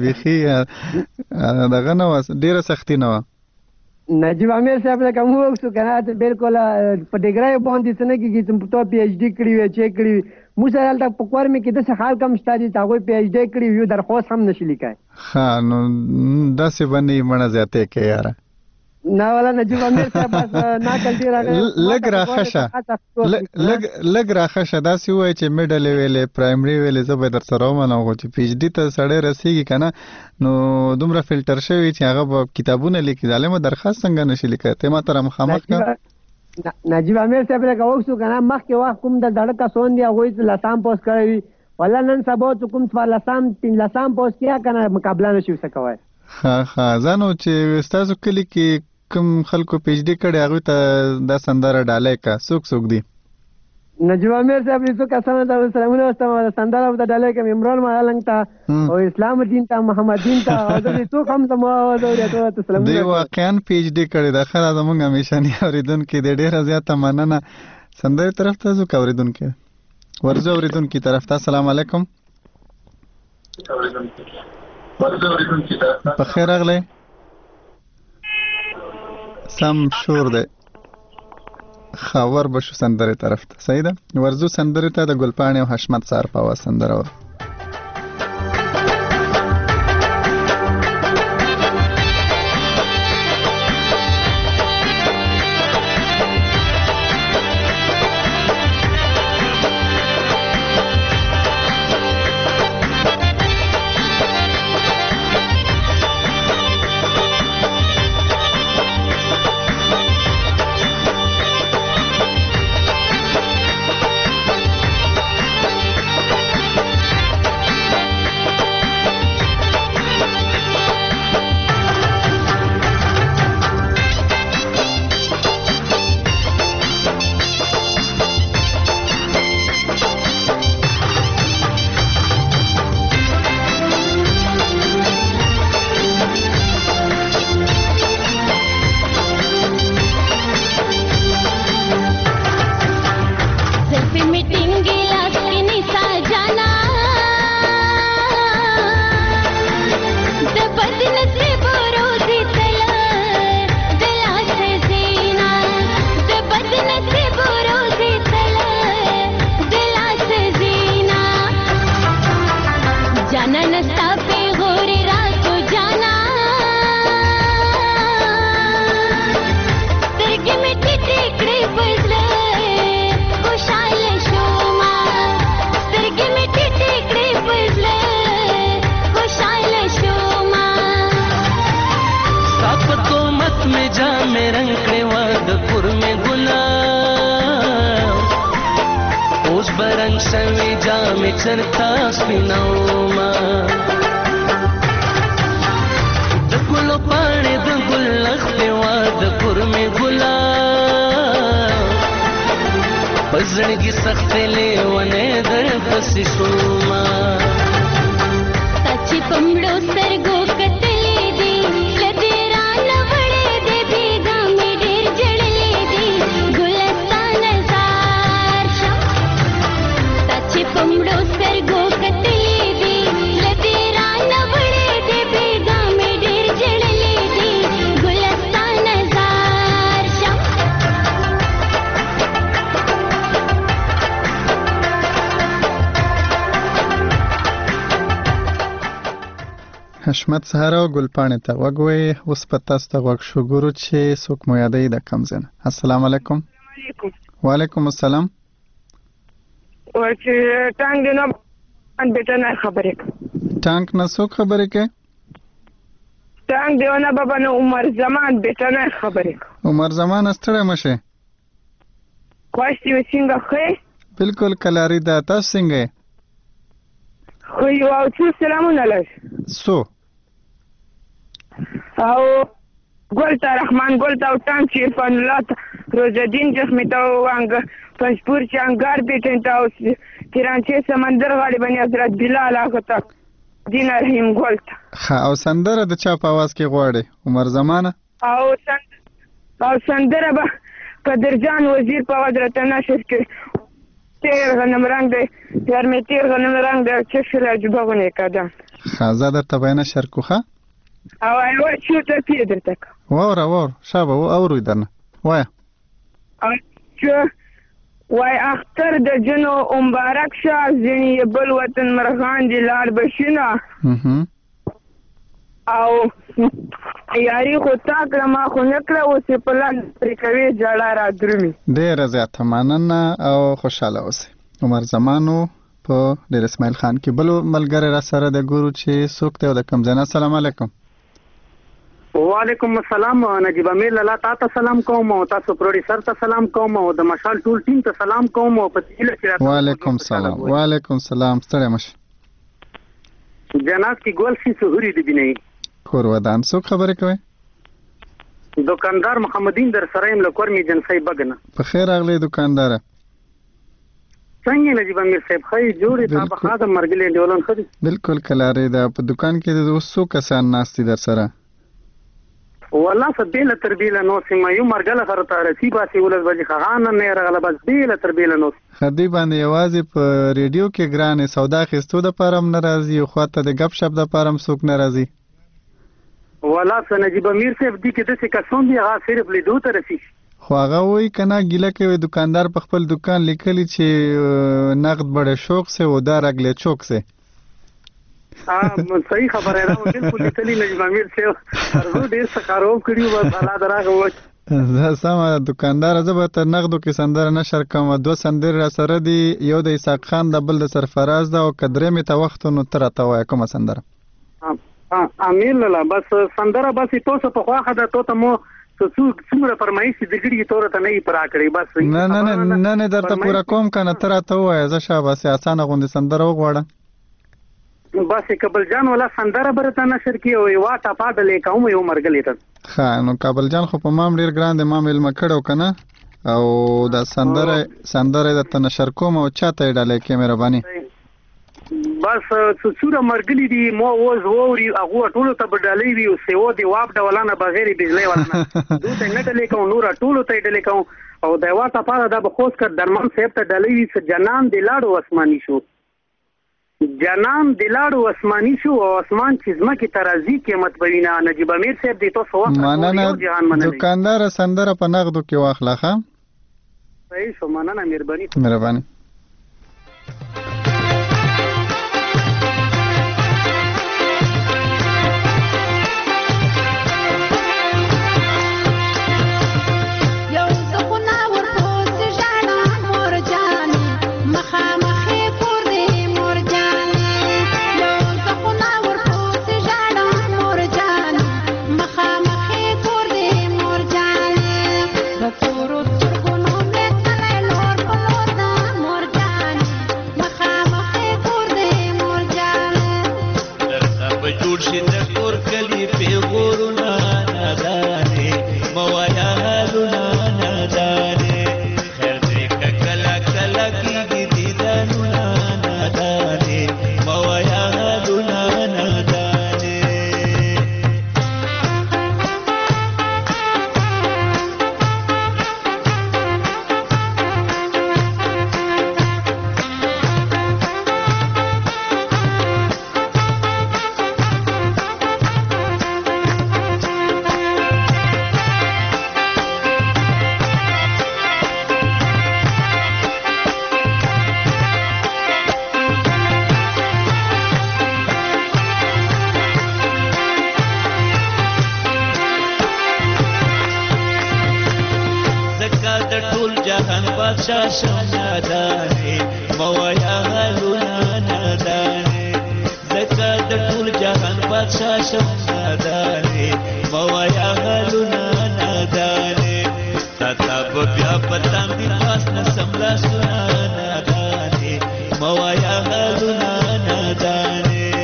بیخي دغه نه وه، ډېره سختي نه وه. نجیب امیر صاحب لکه موږ وکړو که نه بالکل په ډګرۍ باندې څه نه کېږي چې تو پی ایچ ډي کړي وي چې کړي وي. موږ سره هلته په کور مې کې داسې حال کم شته چې هغوی پی ایچ ډي کړي وي، درخواست هم نشي لیکای. ښه نو داسې به نه وي مړه زیاتې کوې یاره. نه والا نجیب امیر صاحب بس ناکل ډېر لږ راښه شه، لږ راښه شه. داسې ووایي چې میډل یې ویلې، پرایمري ویلې، زه به در سره ومنم. خو چې پی ایچ ډي ته سړی رسېږي که نه نو دومره فلټر شوي چې هغه به کتابونه لیکي. ظالمه درخواست څنګه نشي لیکلی؟ ته ما سره مخامخ که نجیب امیر صاحب لکه وکړو که نه مخکې وخت کوم د زاړه کسان دي هغوی 10 پوسټ کړی وي، ولا نن سبا چې کوم 14 15 پوسټ کیا که نه مقابله نشي ورسره کوی. ښه ځه نو چې ستاسو کلي کې کوم خلکو پی ایچ ډي کړی هغوی ته دا سندره ډالۍ که څوک دي؟ نجیب امیر صاحب څو کسانو ته سلامونه واستوم. سندره ورته ډالۍ کوم عمران ملنګ ته او اسلام الدین ته، محمد دین ته، او دې څوک هم ته ما ورته سلامونه. دوی واقعا پی ایچ ډي کړی ده. ښه ده زموږ همیشني اورېدونکي دی. ډېره زیاته مننه. سندرې طرف ته ځو که اورېدونکي ورځو اورېدونکي طرف ته. السلام علیکم. په خیر راغلی. سم شور دی. خاور بشو سندرې طرف ته. صحیح ده. ورځو سندرې ته د ګلپاڼې او حشمت سار په آواز سندره وه. Pumdo sergo katli di ladira حشمت سهار او ګلپاڼې ته وګوي اوس په تاسو ته وګ شو ګورو چې څوک مو یادې د کم زنه. السلام علیکم. وعلیکم السلام. ورته ټانګ نه ان بیٹه نه خبرې ټانګ نه څوک خبرې کوي؟ ټانګ دیونه بابا نو عمر زمان بیٹه نه خبرې عمر زمان ستړی مشه خواشتي وسینګه خې بالکل کلاری دا تاسو څنګه خو یو او څه سلامونه لږ سو او ګلتا رحمان ګلتا او تام چې په لات روزدین جسمه تا وانګ پنځپور چې انګار بیٹن تا اوس تیرانچه سمندر غاړي باندې حضرت بلال هغه تا دین رحیم ګلتا او سندره د چا په आवाज کې غواړي عمر زمانه او سندره به قدرجان وزیر په आवाज راته نشر کې تیر غنم رنگ دی یار می تیر غنم رنگ دی چې شله جوړونه کړه خازه درته بیان شرکوخه او ایو چې ته پیډر تک وور شابه اورو درنه وای چې وای اختر د جنو مبارک شه ځنی بل وطن مرغان دي لار بشینه او یاري خو تاکړه ما خو نکړه اوسې په لان پرې کوي جړه را درومي ډېره زیاته مننه او خوشاله اوسئ. عمر زمانو په ډېر اسماعیل خان کې بل ملګری را سره د ګورو چې څوک دی او د کوم ځای نه. السلام علیکم. وعلیکم السلام. نجیب امیر لالا تاسو سلام کوم او تاسو پروډوسر ته سلام کوم او د مشال ټول ټیم ته سلام کوم او په تیله کې وعلیکم السلام. وعلیکم السلام. ستړی مشه جناب کی ګول سی سہوری دی بنئ کور ودان څوک خبرې کوي؟ دکاندار محمدین در سرایم لکور می جنسای بغنه په خیر اغلی دکاندار څنګه نجیب امیر صاحب خی جوړی تا په خاطر مرګلې ډولن خدي بالکل کلاره دا په دکان کې د 200 کسان ناشتي در سره والله سبیل تربیل نو سیمه یو مرګله خرته رسی باسي ولز بجې خغان نه رغله بس بیل تربیل نو خدي باندې یوازې په ریډیو کې ګرانه سودا خستو د پارم ناراضي او خاطر د غب شپ د پارم څوک ناراضي والله نجیب امیر صاحب دي کې د څه کسون دی هغه صرف لیدو ته رسی خو هغه وای کنه ګیله کوي دکاندار په خپل دکان لیکلی چې نقد بڑے شوق سے او دا رګله چوک سے صحیح خبره ده بالکل لیکلی نجیب امیر صاحب ارزو ډیر سکارو کړیو بس الله دراغه و زه سم دکاندار زبر تر نقدو کې سندره نشر کوم دو سندر را سره دی یو د اسحاق خان د بل د سرفراز ده او قدرې می ته وخت نو تر ته وای کوم سندره امیر لالا بس سندره بس تاسو په خواخه ده ته مو څومره فرمایش د ګړي تور ته نه پرا کړی بس نه درته پورا کوم کنه تر ته وای زه شابه سي اسانه غوندي سندره وغواړم بس کابل جان ولا سندره برته نشر کی او وا تا پادلې کوم یو مرګلې ته ها نو کابل جان خو په مام ډیر ګران دی مام علم کړو کنه او دا سندره د تنشر کوم او چاته ډالې کې مهرباني بس څوره مرګلې دي مو وز ووري هغه ټولو ته بدلې وي او سیو دی واپ ډولانه بغیر بجلی ولنه دوی نه ډلې کوم نور ټولو ته ډلې کوم او دا وا تا پاره د بخوس کړ درمان صاحب ته ډلې وي جنان دی لاړو اسماني شو جنان دلاړو اسماني شو او اسمان چې زمکه ترازی قیمت بوینا نجیب امیر صاحب دی تاسو وخت مننه دکاندار سندره په نغدو کې واخلاخه صحیح شو مننه مهرباني بادشاہ شم نادانې موایا غلونه نادانې زکه د ټول جهان بادشاہ شم نادانې موایا غلونه نادانې تاته به بیا پتام دي خاص نه سملا سونه نادانې موایا غلونه نادانې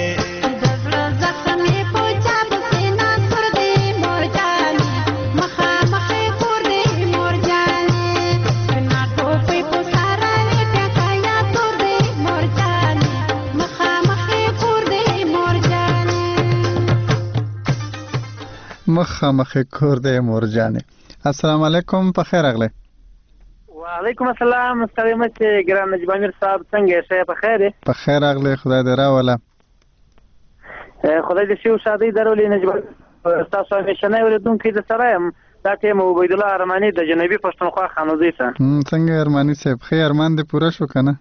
مخامخ کور دی مورجانې. السلام علیکم، په خیر راغلی. وعلیکم السلام، ستړی مشه ګران نجیب امیر صاحب، څنګه یې؟ په خیر یې؟ په خیر راغلی، خدای دې راوله. خدای دې ښې شادۍ درولې نجیب. ستاسو همیشنی اورېدونکی د سره یم، دا ټیم عبیدالله ارماني د جنوبي پښتونخوا خانوزۍ ته. څنګه ارماني صاحب، ښې ارمان دې پوره شو که نه؟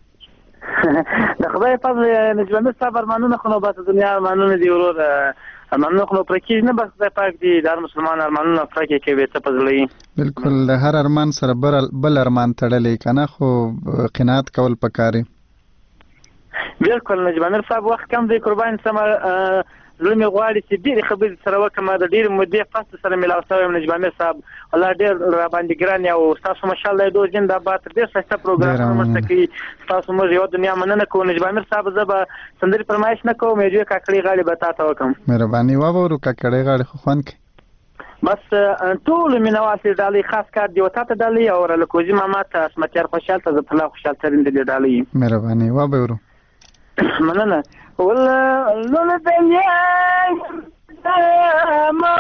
د خدای فضل نجیب امیر صاحب ارمانونه خو نو بس دنیا ارمانونه دي ورور، ارمانونه خو نو پوره کېږي نه، بس خدای پاک دي د هر مسلمان ارمانونه پوره کړي کوي څه په زړه یي. بلکل د هر ارمان سره بل ارمان تړلی که نه، خو قناعت کول پکار یي. بلکل نجیب امیر صاحب وخت کم دی قربان سمه، زړه مې غواړي چې ډېرې خبرې سره وکړم. د ډېرې مودې پس سره ملاو شوی یم نجیب امیر صاحب، الله ډېر راباندې ګران یې او ستاسو ماشاءالله دو زنده‌باد ډېر ښایسته پروګرامونه مرسته کوي. ستاسو موږ یوه دنیا مننه کوو نجیب امیر صاحب. زه به سندرې فرمایش نه کوم، یوې کاکړۍ غاړې به تا ته وکړم. مهرباني واورو، کاکړۍ غاړې خو خوند کوي. بس ټولو مینوال چې ډالۍ خاص کار دی وتا ته ډالۍ او رلکوزي ماما ته اسمتیار خوشحال ته زه الله خوشحال ترین دې ډالۍ. مهرباني واورو. مننه. ولله دنیا ما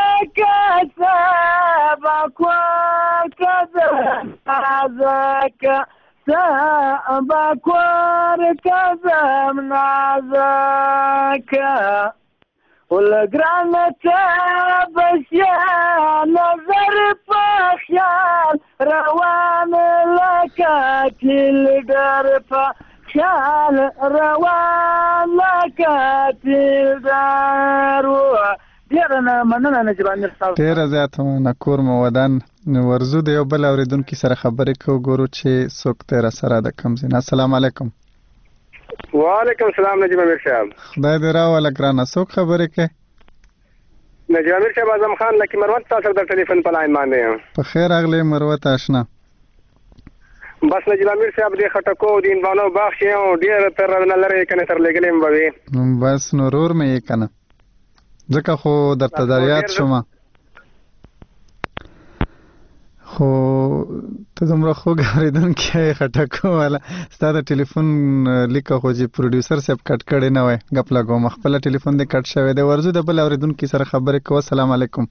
كسبك وكذب عزك سأبك وكذب نعزك والقرانة بشيا نظر بخيال روان لك كل درفة خيال روان لك كل درفة. ډیره مننه نجیب امیر صاحب. ډیره زیاته مننه. کور مو ودان. ورځو د یو بل اورېدونکي سره خبرې کوو، ګورو چې څوک دی راسره د کوم ځای نه. السلام علیکم. وعلیکم السلام نجیب امیر صاحب. خدای دې راوله ګرانه. څوک خبرې کوي؟ نجیب امیر صاحب اعظم خان لکي مروت تاسو د ټلیفون په لاین باندې یم. په خیر راغلی مروت آشنا. بس نجیب امیر صاحب دې خټکو د انبانو باغ شي او ډېر تر نه لرې کنه تر لګلې مبوي. بس نورور مې یې کنه، ځکه خو درته دریات شوم، خو ته دومره خوږ اورېدونکی یې خټکو والا. ستا د ټلیفون لیکه خو چې پروډیوسر صاحب کټ کړی نه وای، ګپ لګوم، خپله ټلیفون دې کټ شوی دی. ورځو د بل اورېدونکي سره خبرې کوو. السلام علیکم.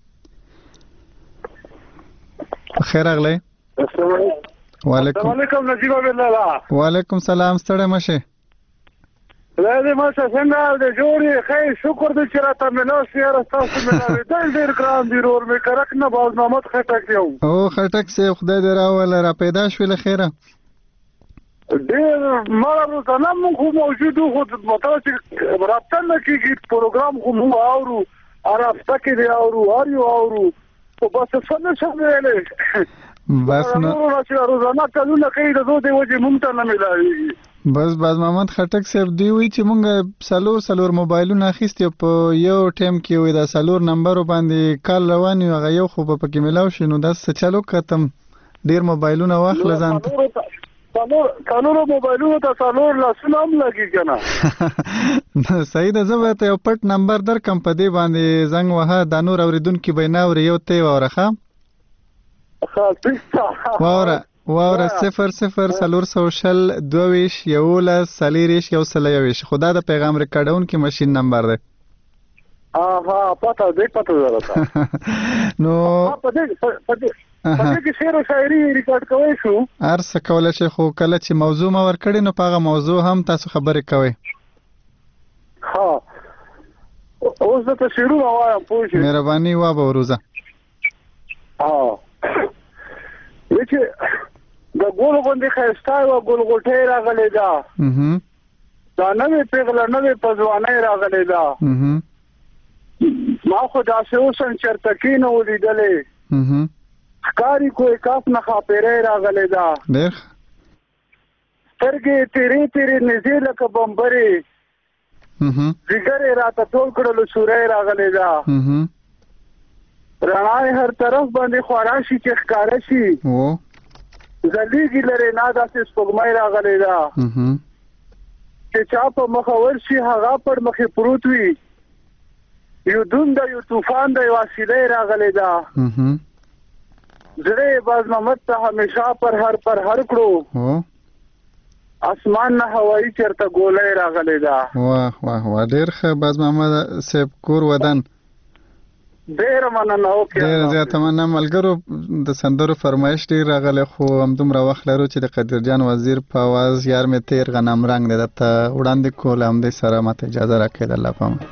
خیر راغلی. السلام علیکم نجیب الله. وعلیکم سلام. ستړی مشه. لازم مشه څنګه د جوړې خیر شکر دې چې راته ملاو شي. را تاسو ملاوي ډېر ګران دي ورور مې کرک نه باز محمد خټک یو. او خټک سي خدای دې راوله را پیدا شوې له خیره. ډېر مړه روزانه موږ خو موجود وو، خو مطلب چې رابطه نه کېږي، پروګرام خو موږ اورو، رابطه کې دی اورو، هر یو اورو، خو بس څه نه شم ویلی. بس نه روزانه کلونه کوي د دې وجې موږ ته نه ملاویږي. بس باز محمد خټک صاحب دی وی چې مونږ سلور موبایلونه اخیستي په یو ټیم کې وي، دا سلور نمبر باندې کال روان یو، هغه یو خو په کې ملاو شي. نو دا څه چالو کتم ډیر موبایلونه واخله ځان ته. سلور موبایلونو ته سلور لاسونه هم لګي کنه. صحیح ده. زه به ته یو پټ نمبر درکم، په دې باندې زنګ وهه، دا نور اورېدونکي به نه اوري. یو ته واوره ښه واوره 00 420 11 421 خدا د پیغام ریکارډون کې ماشين نمبر دی. پته درته. نو پدې کې شعر او شاعري ریکارډ کوي شو. هر څه کولای شي، خو کله چې موضوع ما ورکړي نو په هغه موضوع هم تاسو خبرې کوئ. اوس د شعرونو وایم پوه شئ. مهرباني وابه وروزه. چې د ګول غوندې ښایسته یوه ګلغوټۍ راغلې ده، دا نوې پېغله نوې په ځوانۍ راغلې ده. ما خو داسې اوس هم چېرته کې نه ولیدلې، ښکاری کوی کاف نه خاپیری راغلی ده ډېر سترګې تیرې تیرې نږدې لکه بمبرې ځیګر یې راته ټول کړلو سوری راغلی ده رڼا یې هر طرف باندې خورا شي چې ښکاره شي ځلیږي لرې نه داسې سپوږمۍ راغلی ده چې چا په مخه ورشي هغه پر مخې پروت وي یو دون ده یو طوفان ده یو وسیله راغلی ده زړه یې باز محمد ته همیشه پر هر کړو اسمان نه هوایي چېرته ګولی راغلی ده واه واه واه ډېر ښه باز محمد صاحب کور ودان ډېره مننه ډېره زیاته مننه ملګرو د سندرو فرمایش ډېر راغلی خو همدومره وخت لرو چې د قدرجان وزیر په اواز یار مې تیر غنم رنګ دی درته وړاندې کول همدې سره ماته اجازه راکړئ د الله په امان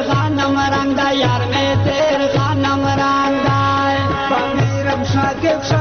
Give